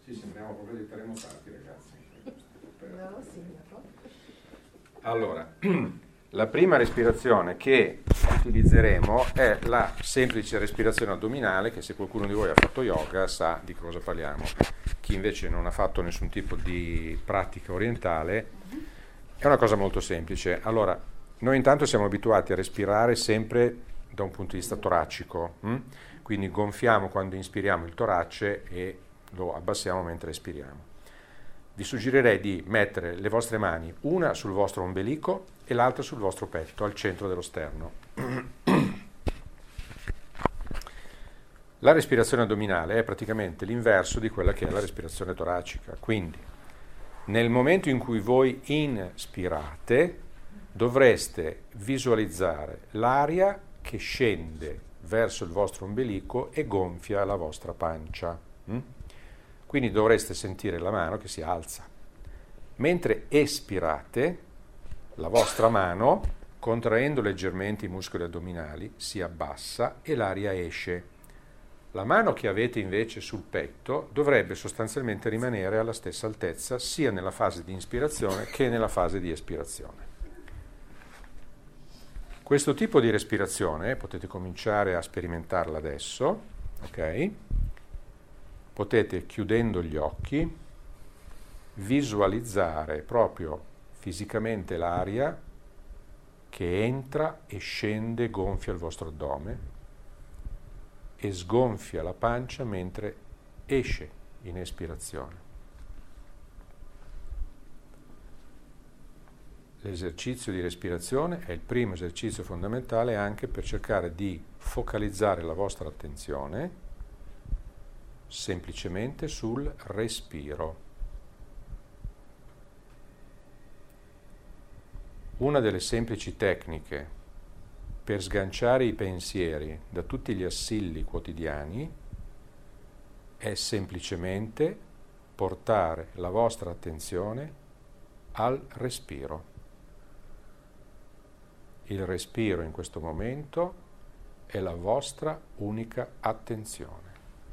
Sì, sembriamo proprio dei terremotati, ragazzi. No, sindaco. Allora, la prima respirazione che utilizzeremo è la semplice respirazione addominale, che se qualcuno di voi ha fatto yoga sa di cosa parliamo. Chi invece non ha fatto nessun tipo di pratica orientale, è una cosa molto semplice. Allora, noi intanto siamo abituati a respirare sempre da un punto di vista toracico, quindi gonfiamo quando inspiriamo il torace e lo abbassiamo mentre espiriamo. Vi suggerirei di mettere le vostre mani, una sul vostro ombelico e l'altra sul vostro petto, al centro dello sterno. La respirazione addominale è praticamente l'inverso di quella che è la respirazione toracica, quindi nel momento in cui voi inspirate dovreste visualizzare l'aria che scende verso il vostro ombelico e gonfia la vostra pancia. Quindi dovreste sentire la mano che si alza. Mentre espirate, la vostra mano, contraendo leggermente i muscoli addominali, si abbassa e l'aria esce. La mano che avete invece sul petto dovrebbe sostanzialmente rimanere alla stessa altezza sia nella fase di inspirazione che nella fase di espirazione. Questo tipo di respirazione potete cominciare a sperimentarla adesso, ok? Potete, chiudendo gli occhi, visualizzare proprio fisicamente l'aria che entra e scende, gonfia il vostro addome e sgonfia la pancia mentre esce in espirazione. L'esercizio di respirazione è il primo esercizio fondamentale anche per cercare di focalizzare la vostra attenzione semplicemente sul respiro. Una delle semplici tecniche per sganciare i pensieri da tutti gli assilli quotidiani è semplicemente portare la vostra attenzione al respiro. Il respiro in questo momento è la vostra unica attenzione.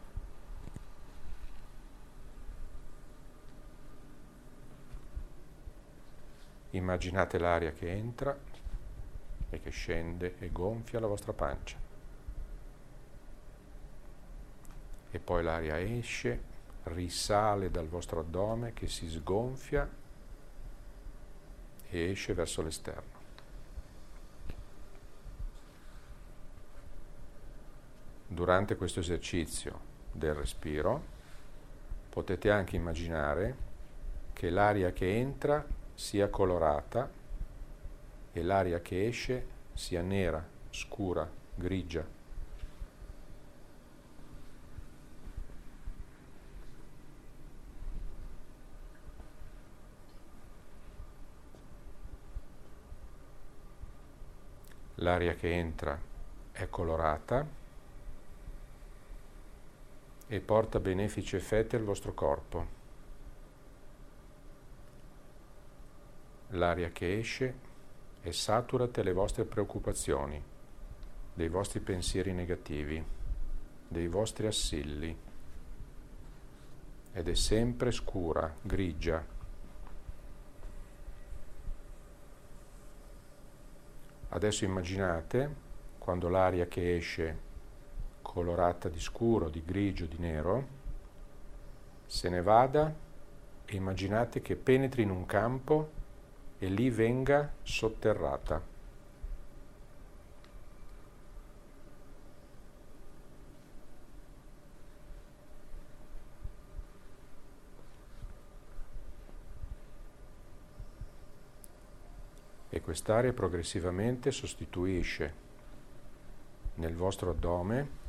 Immaginate l'aria che entra e che scende e gonfia la vostra pancia. E poi l'aria esce, risale dal vostro addome che si sgonfia e esce verso l'esterno. Durante questo esercizio del respiro potete anche immaginare che l'aria che entra sia colorata e l'aria che esce sia nera, scura, grigia. L'aria che entra è colorata e porta benefici effetti al vostro corpo. L'aria che esce è satura delle vostre preoccupazioni, dei vostri pensieri negativi, dei vostri assilli, ed è sempre scura, grigia. Adesso immaginate quando l'aria che esce colorata di scuro, di grigio, di nero, se ne vada e immaginate che penetri in un campo e lì venga sotterrata. E quest'aria progressivamente sostituisce nel vostro addome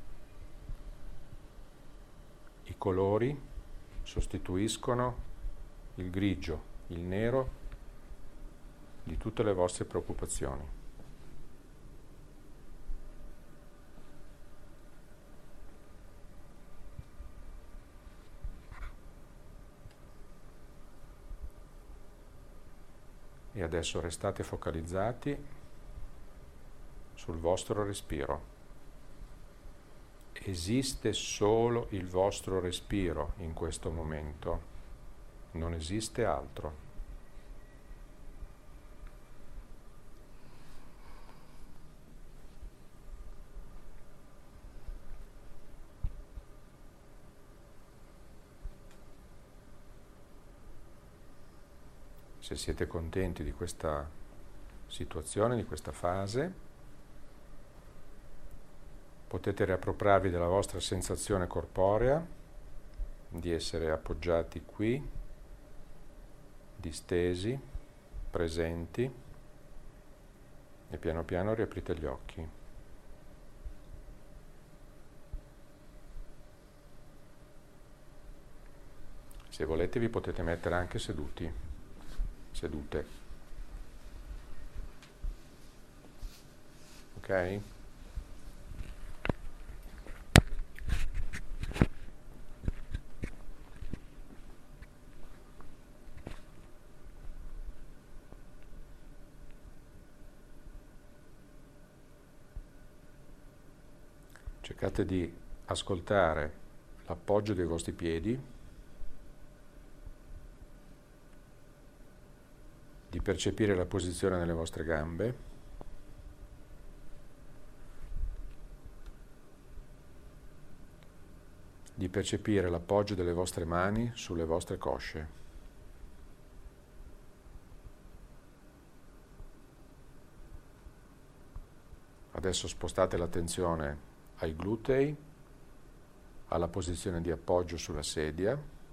i colori, sostituiscono il grigio, il nero di tutte le vostre preoccupazioni. E adesso restate focalizzati sul vostro respiro. esiste solo il vostro respiro in questo momento, non esiste altro. Se siete contenti di questa situazione, di questa fase, potete riappropriarvi della vostra sensazione corporea, di essere appoggiati qui, distesi, presenti, e piano piano riaprite gli occhi. Se volete vi potete mettere anche seduti, sedute. Ok? Cercate di ascoltare l'appoggio dei vostri piedi, di percepire la posizione delle vostre gambe, di percepire l'appoggio delle vostre mani sulle vostre cosce. Adesso spostate l'attenzione ai glutei, alla posizione di appoggio sulla sedia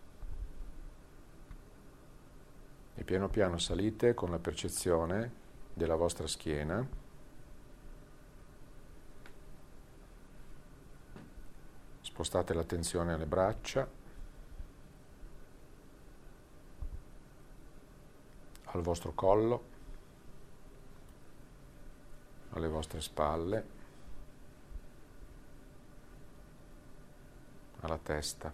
e piano piano salite con la percezione della vostra schiena, spostate l'attenzione alle braccia, al vostro collo, alle vostre spalle, alla testa.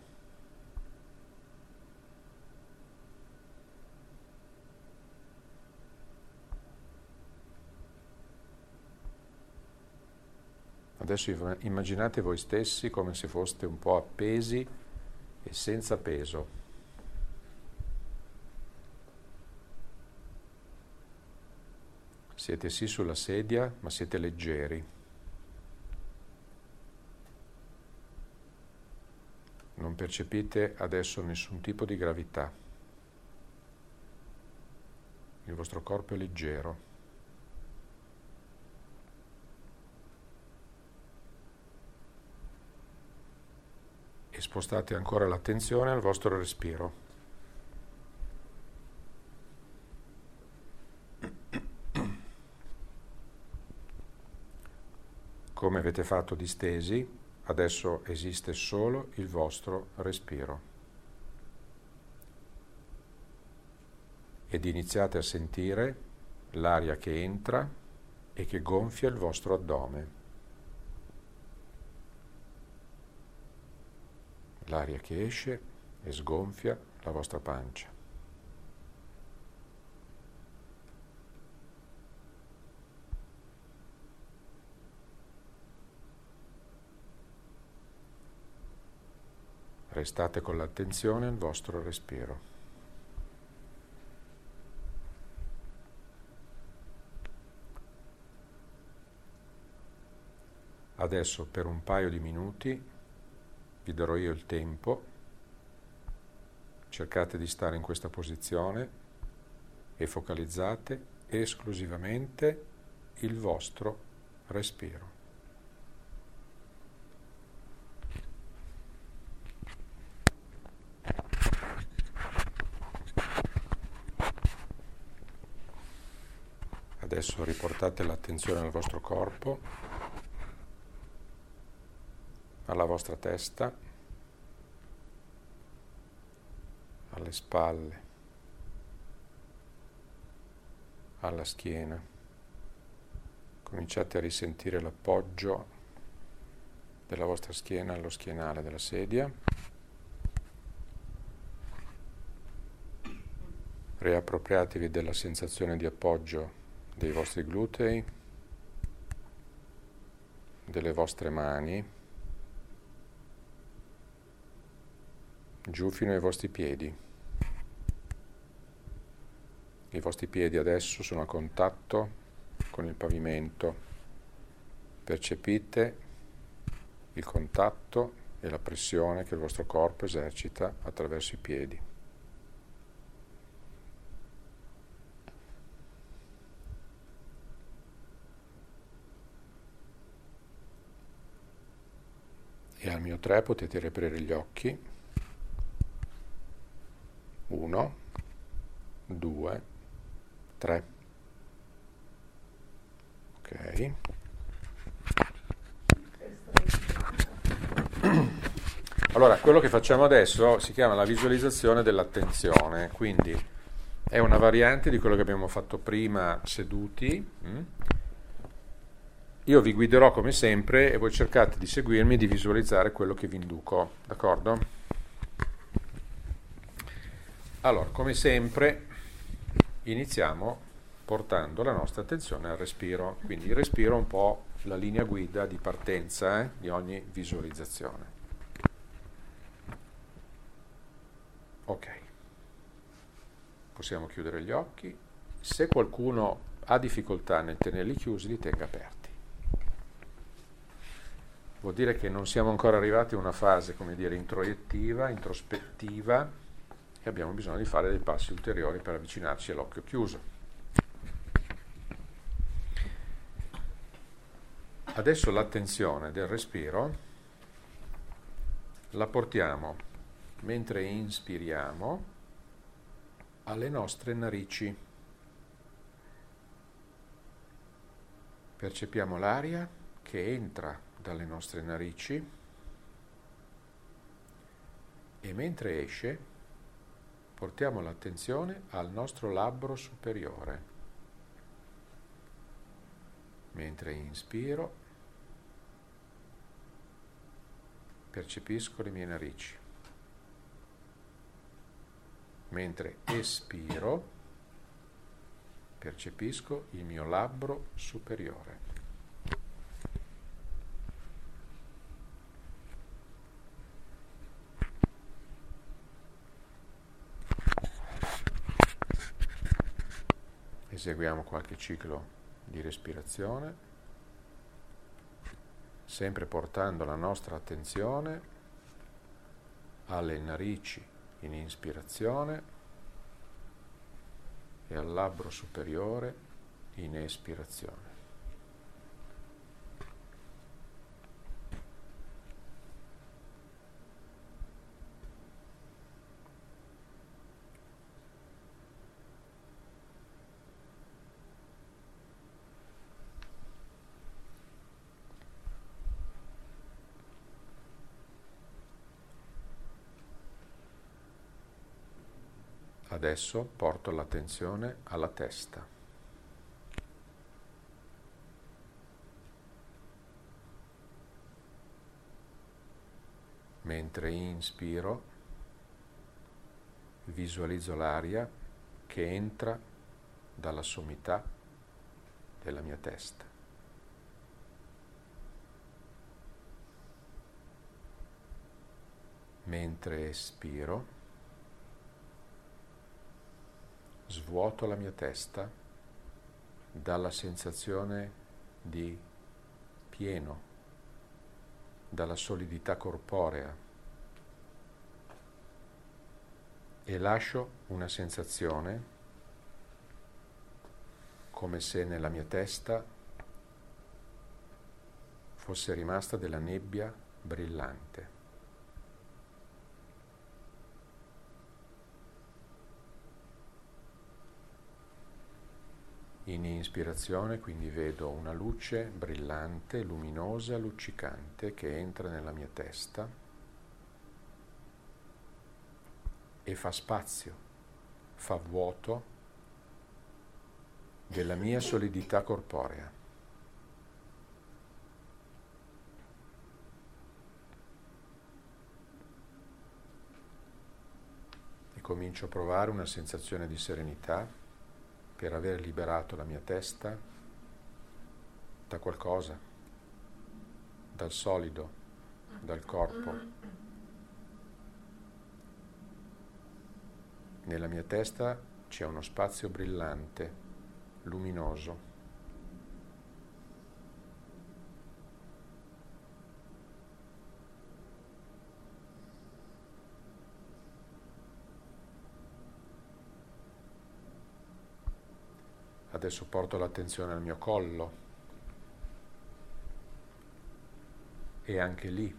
Adesso immaginate voi stessi come se foste un po' appesi e senza peso. Siete sì sulla sedia, ma siete leggeri. Non percepite adesso nessun tipo di gravità. Il vostro corpo è leggero. E spostate ancora l'attenzione al vostro respiro. Come avete fatto distesi, adesso esiste solo il vostro respiro. Ed iniziate a sentire l'aria che entra e che gonfia il vostro addome. L'aria che esce e sgonfia la vostra pancia. Restate con l'attenzione al vostro respiro. Adesso per un paio di minuti vi darò io il tempo, cercate di stare in questa posizione e focalizzate esclusivamente il vostro respiro. Adesso riportate l'attenzione al vostro corpo, alla vostra testa, alle spalle, alla schiena. Cominciate a risentire l'appoggio della vostra schiena allo schienale della sedia. Riappropriatevi della sensazione di appoggio dei vostri glutei, delle vostre mani, giù fino ai vostri piedi. I vostri piedi adesso sono a contatto con il pavimento. Percepite il contatto e la pressione che il vostro corpo esercita attraverso i piedi. E al mio 3 potete riaprire gli occhi. 1, 2, 3. Ok. Allora, quello che facciamo adesso si chiama la visualizzazione dell'attenzione, quindi è una variante di quello che abbiamo fatto prima seduti. Io vi guiderò come sempre e voi cercate di seguirmi e di visualizzare quello che vi induco, d'accordo? Allora, come sempre, iniziamo portando la nostra attenzione al respiro, quindi il respiro è un po' la linea guida di partenza di ogni visualizzazione. Ok, possiamo chiudere gli occhi. Se qualcuno ha difficoltà nel tenerli chiusi, li tenga aperti. Vuol dire che non siamo ancora arrivati a una fase, come dire, introiettiva, introspettiva, e abbiamo bisogno di fare dei passi ulteriori per avvicinarci all'occhio chiuso. Adesso l'attenzione del respiro la portiamo, mentre inspiriamo, alle nostre narici. Percepiamo l'aria che entra dalle nostre narici e mentre esce portiamo l'attenzione al nostro labbro superiore. Mentre inspiro percepisco le mie narici. Mentre espiro percepisco il mio labbro superiore. Eseguiamo qualche ciclo di respirazione, sempre portando la nostra attenzione alle narici in ispirazione e al labbro superiore in espirazione. Adesso porto l'attenzione alla testa. Mentre inspiro, visualizzo l'aria che entra dalla sommità della mia testa. Mentre espiro, svuoto la mia testa dalla sensazione di pieno, dalla solidità corporea e lascio una sensazione come se nella mia testa fosse rimasta della nebbia brillante. In ispirazione quindi vedo una luce brillante, luminosa, luccicante che entra nella mia testa e fa spazio, fa vuoto della mia solidità corporea. E comincio a provare una sensazione di serenità per aver liberato la mia testa da qualcosa, dal solido, dal corpo. Nella mia testa c'è uno spazio brillante, luminoso. Adesso porto l'attenzione al mio collo e anche lì,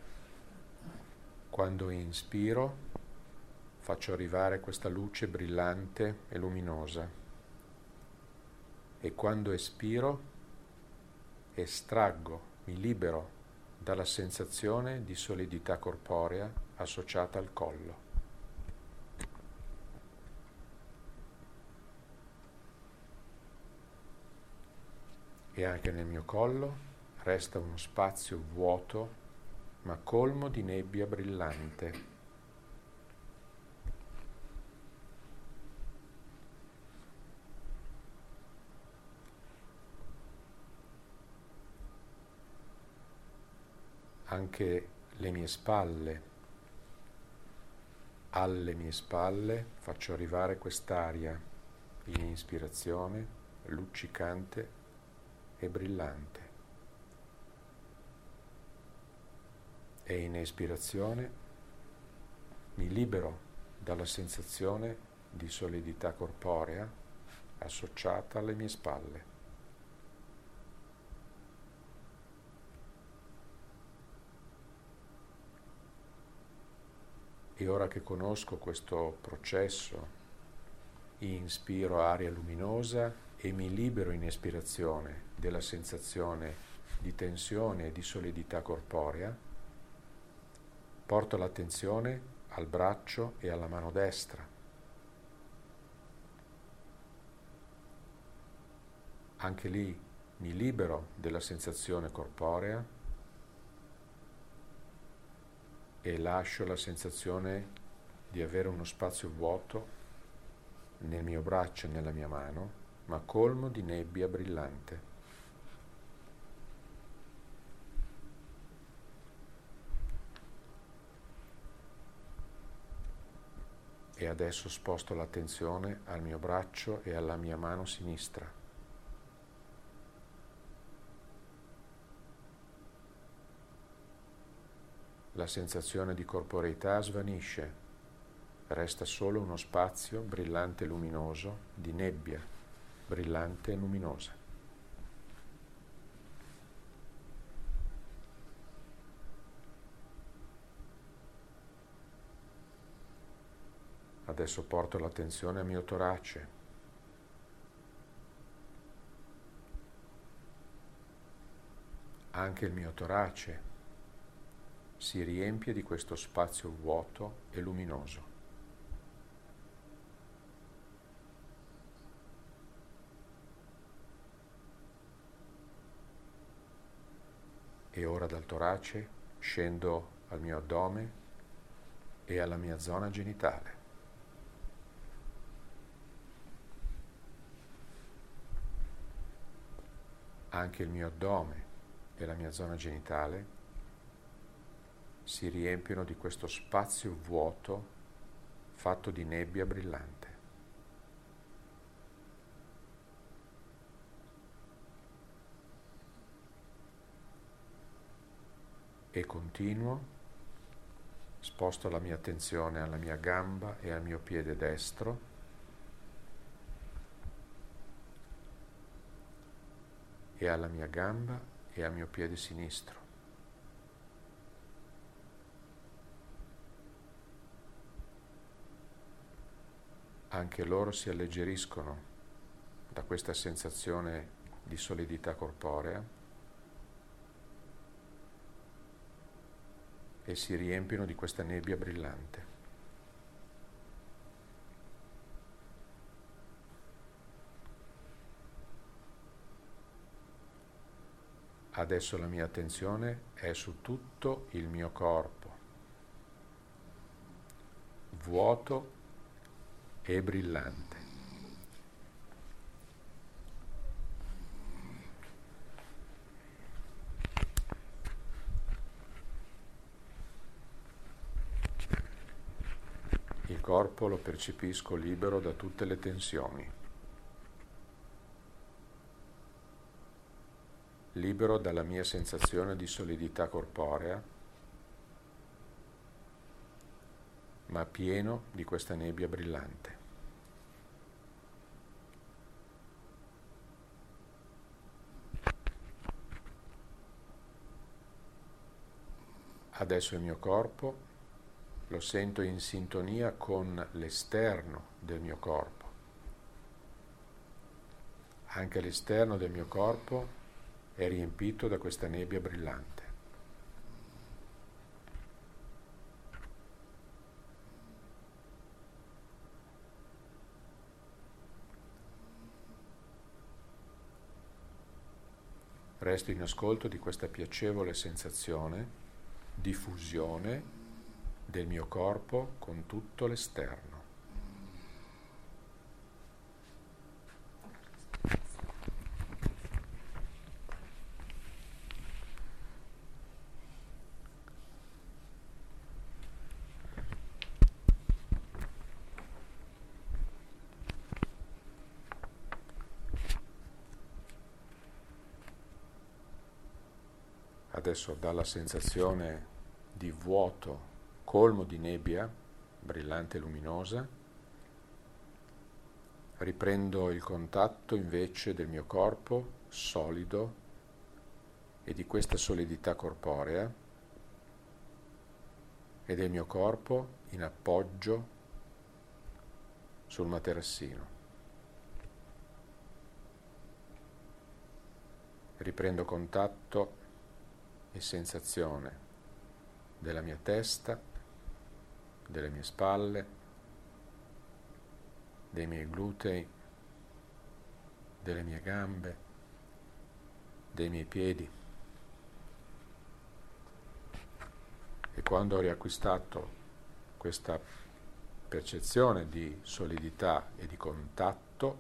quando inspiro, faccio arrivare questa luce brillante e luminosa e quando espiro, estraggo, mi libero dalla sensazione di solidità corporea associata al collo. E anche nel mio collo resta uno spazio vuoto ma colmo di nebbia brillante. Anche le mie spalle, alle mie spalle faccio arrivare quest'aria in ispirazione luccicante e brillante e in espirazione mi libero dalla sensazione di solidità corporea associata alle mie spalle. E ora che conosco questo processo, inspiro aria luminosa e mi libero in espirazione della sensazione di tensione e di solidità corporea, porto l'attenzione al braccio e alla mano destra. Anche lì mi libero della sensazione corporea e lascio la sensazione di avere uno spazio vuoto nel mio braccio e nella mia mano, ma colmo di nebbia brillante. E adesso sposto l'attenzione al mio braccio e alla mia mano sinistra. La sensazione di corporeità svanisce, resta solo uno spazio brillante e luminoso di nebbia, brillante e luminosa. Adesso porto l'attenzione al mio torace. Anche il mio torace si riempie di questo spazio vuoto e luminoso. E ora dal torace scendo al mio addome e alla mia zona genitale. Anche il mio addome e la mia zona genitale si riempiono di questo spazio vuoto fatto di nebbia brillante. E continuo, sposto la mia attenzione alla mia gamba e al mio piede destro e alla mia gamba e al mio piede sinistro. Anche loro si alleggeriscono da questa sensazione di solidità corporea e si riempiono di questa nebbia brillante. Adesso la mia attenzione è su tutto il mio corpo, vuoto e brillante. il corpo lo percepisco libero da tutte le tensioni, libero dalla mia sensazione di solidità corporea, ma pieno di questa nebbia brillante. Adesso il mio corpo lo sento in sintonia con l'esterno del mio corpo. Anche l'esterno del mio corpo è riempito da questa nebbia brillante. Resto in ascolto di questa piacevole sensazione di fusione del mio corpo con tutto l'esterno. Adesso dalla sensazione di vuoto, colmo di nebbia, brillante e luminosa, riprendo il contatto invece del mio corpo solido e di questa solidità corporea e del mio corpo in appoggio sul materassino. Riprendo contatto e sensazione della mia testa, delle mie spalle, dei miei glutei, delle mie gambe, dei miei piedi. E quando ho riacquistato questa percezione di solidità e di contatto,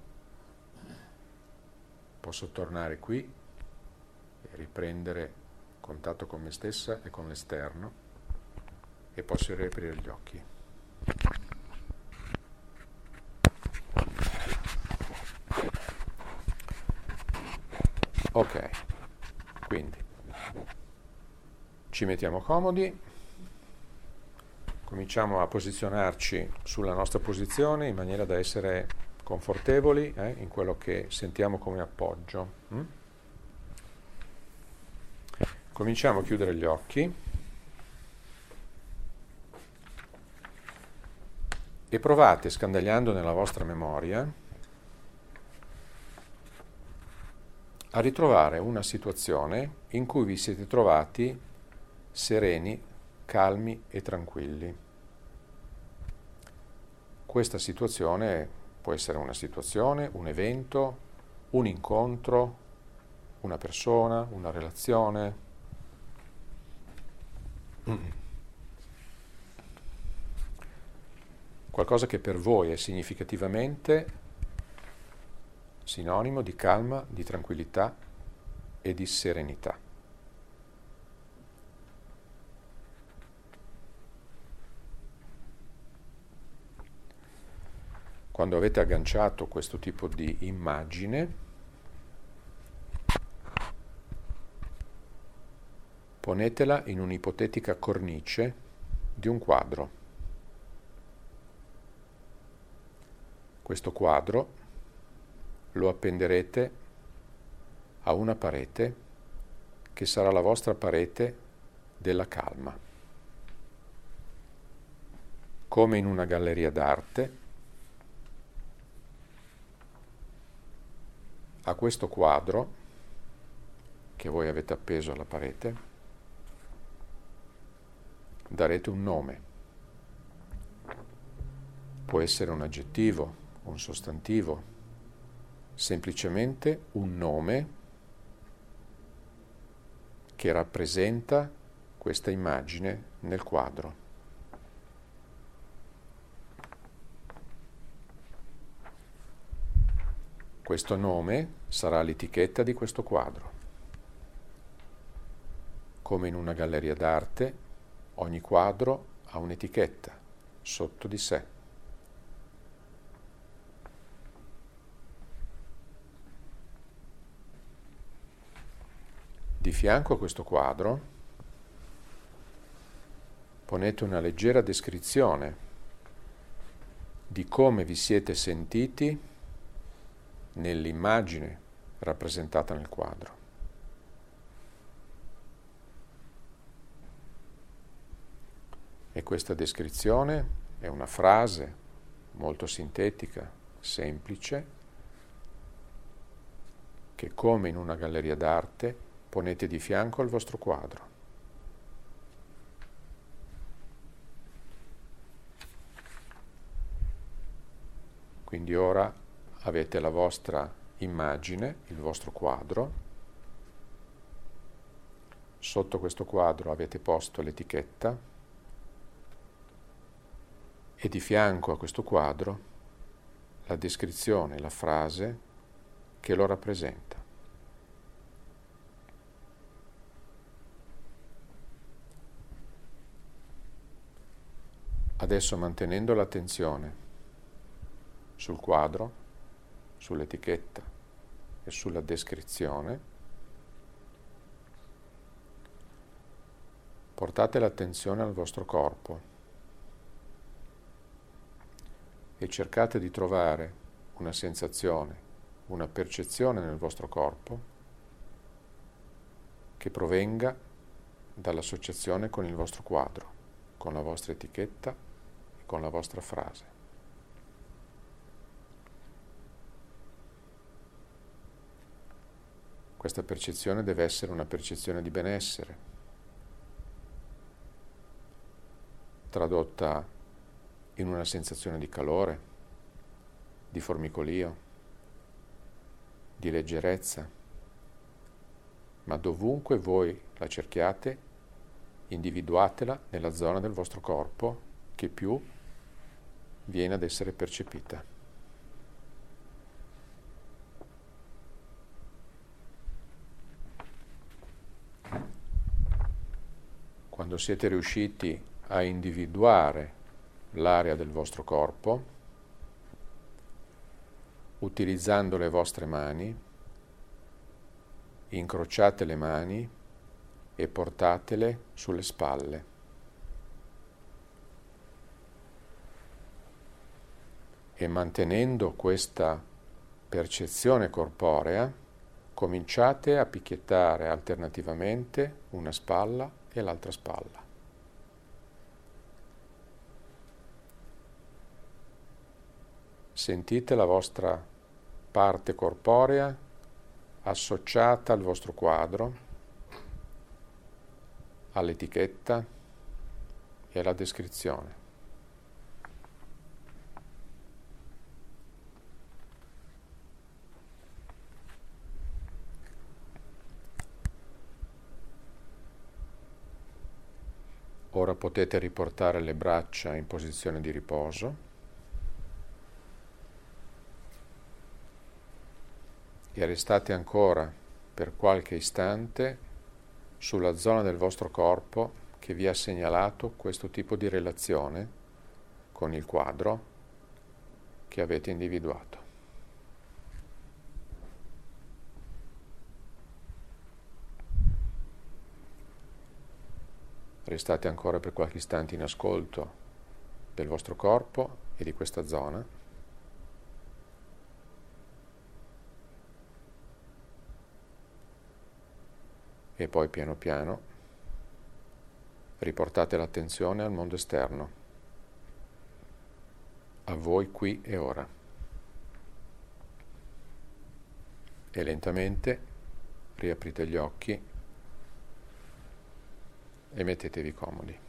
posso tornare qui e riprendere contatto con me stessa e con l'esterno e posso riaprire gli occhi. Ok, quindi ci mettiamo comodi, cominciamo a posizionarci sulla nostra posizione in maniera da essere confortevoli in quello che sentiamo come appoggio. Cominciamo a chiudere gli occhi e provate, scandagliando nella vostra memoria, a ritrovare una situazione in cui vi siete trovati sereni, calmi e tranquilli. Questa situazione può essere una situazione, un evento, un incontro, una persona, una relazione. Qualcosa che per voi è significativamente sinonimo di calma, di tranquillità e di serenità. Quando avete agganciato questo tipo di immagine, ponetela in un'ipotetica cornice di un quadro. Questo quadro lo appenderete a una parete che sarà la vostra parete della calma. Come in una galleria d'arte, a questo quadro che voi avete appeso alla parete darete un nome. Può essere un aggettivo, un sostantivo, semplicemente un nome che rappresenta questa immagine nel quadro. Questo nome sarà l'etichetta di questo quadro. Come in una galleria d'arte, ogni quadro ha un'etichetta sotto di sé. Di fianco a questo quadro ponete una leggera descrizione di come vi siete sentiti nell'immagine rappresentata nel quadro. E questa descrizione è una frase molto sintetica, semplice, che come in una galleria d'arte ponete di fianco al vostro quadro. Quindi ora avete la vostra immagine, il vostro quadro. Sotto questo quadro avete posto l'etichetta e di fianco a questo quadro la descrizione, la frase che lo rappresenta. Adesso, mantenendo l'attenzione sul quadro, sull'etichetta e sulla descrizione, portate l'attenzione al vostro corpo e cercate di trovare una sensazione, una percezione nel vostro corpo che provenga dall'associazione con il vostro quadro, con la vostra etichetta e con la vostra frase. Questa percezione deve essere una percezione di benessere, tradotta in una sensazione di calore, di formicolio, di leggerezza, ma dovunque voi la cerchiate, individuatela nella zona del vostro corpo che più viene ad essere percepita. Quando siete riusciti a individuare l'area del vostro corpo, utilizzando le vostre mani, incrociate le mani e portatele sulle spalle. E mantenendo questa percezione corporea, cominciate a picchiettare alternativamente una spalla e l'altra spalla. Sentite la vostra parte corporea associata al vostro quadro, all'etichetta e alla descrizione. Ora potete riportare le braccia in posizione di riposo e restate ancora per qualche istante sulla zona del vostro corpo che vi ha segnalato questo tipo di relazione con il quadro che avete individuato. Restate ancora per qualche istante in ascolto del vostro corpo e di questa zona. E poi piano piano riportate l'attenzione al mondo esterno, a voi qui e ora. E lentamente riaprite gli occhi e mettetevi comodi.